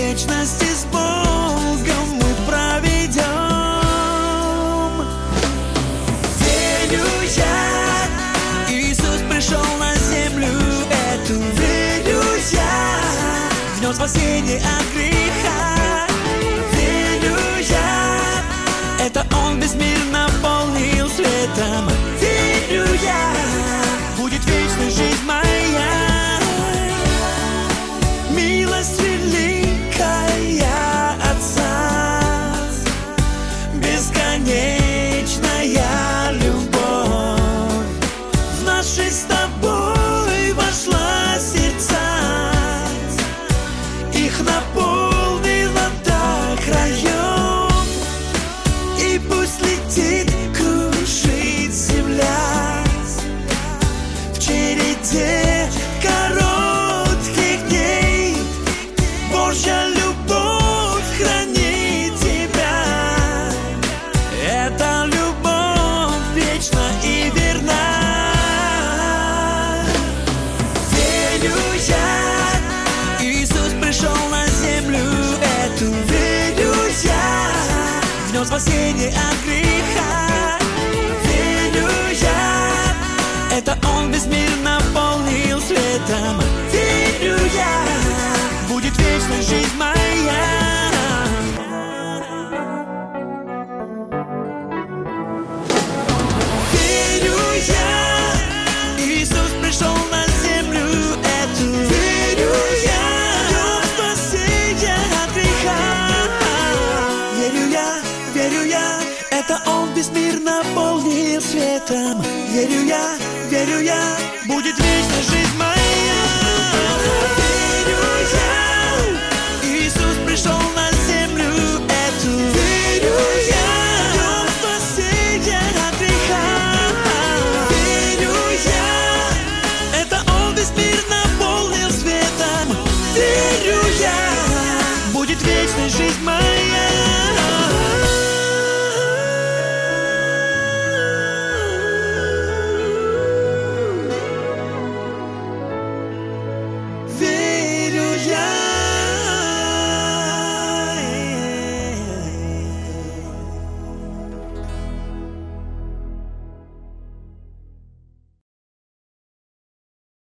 вечности с Богом мы проведем. Верю я, Иисус пришел на землю эту. Верю я, в Нем спасение от греха. Верю я, это Он весь мир наполнил светом. Верю я, будет вечная жизнь моя. Милость великая Отца, бесконечная любовь в наши с тобой вошла сердца, их наполнила до краев. И пусть летит, кружит земля в череде коротких дней. Божья любовь хранит тебя. Эта любовь вечна и верна. Верю я, Иисус пришел на землю эту. Верю я, в Нем спасение от греха.